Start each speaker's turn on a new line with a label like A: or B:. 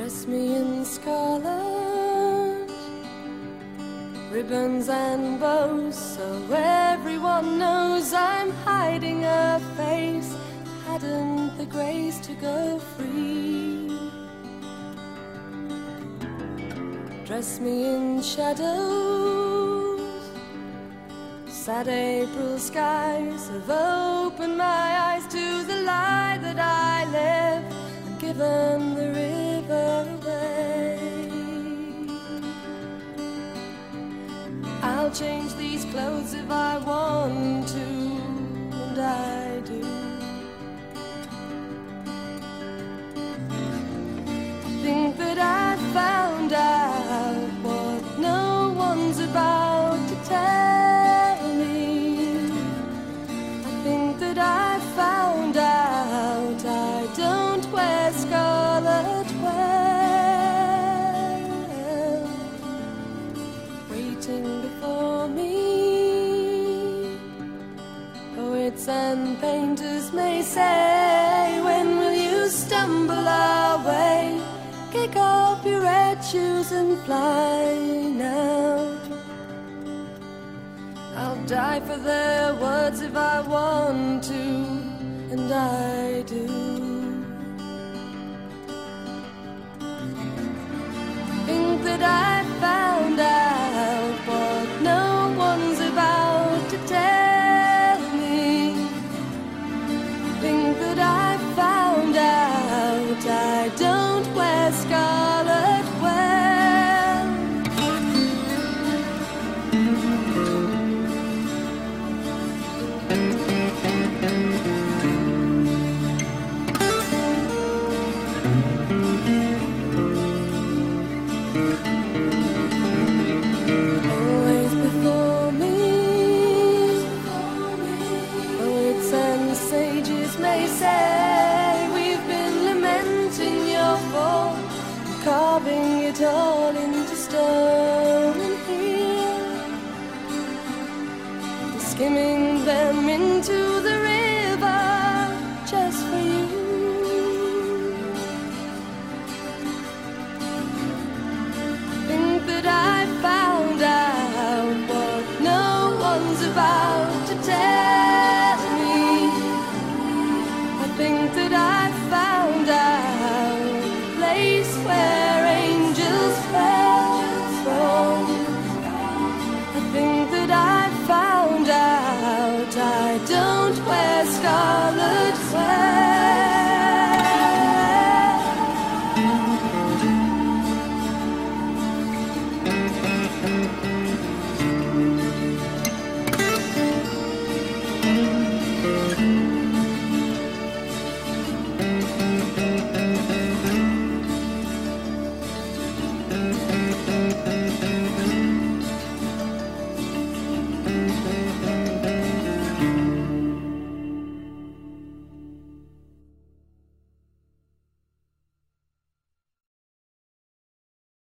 A: Dress me in scarlet, ribbons and bows, so everyone knows I'm hiding a face that hadn't the grace to go free. Dress me in shadows, sad April skies have opened my eyes to the lie that I live and given the river away. I'll change these clothes if I want to, and I do. Think that I found out what no one's about to tell me. I think that I found out I don't wear scarlet well. Waiting before me, poets and painters may say, when will you stumble our way? Kick off your red shoes and fly now. I'll die for their words if I want to, and I do. Think that I found out what no one's about to tell me. Think that I found out I don't wear scarlet well. Always before me, poets and sages may say, we've been lamenting your fall, carving it all into stone, and here, skimming them into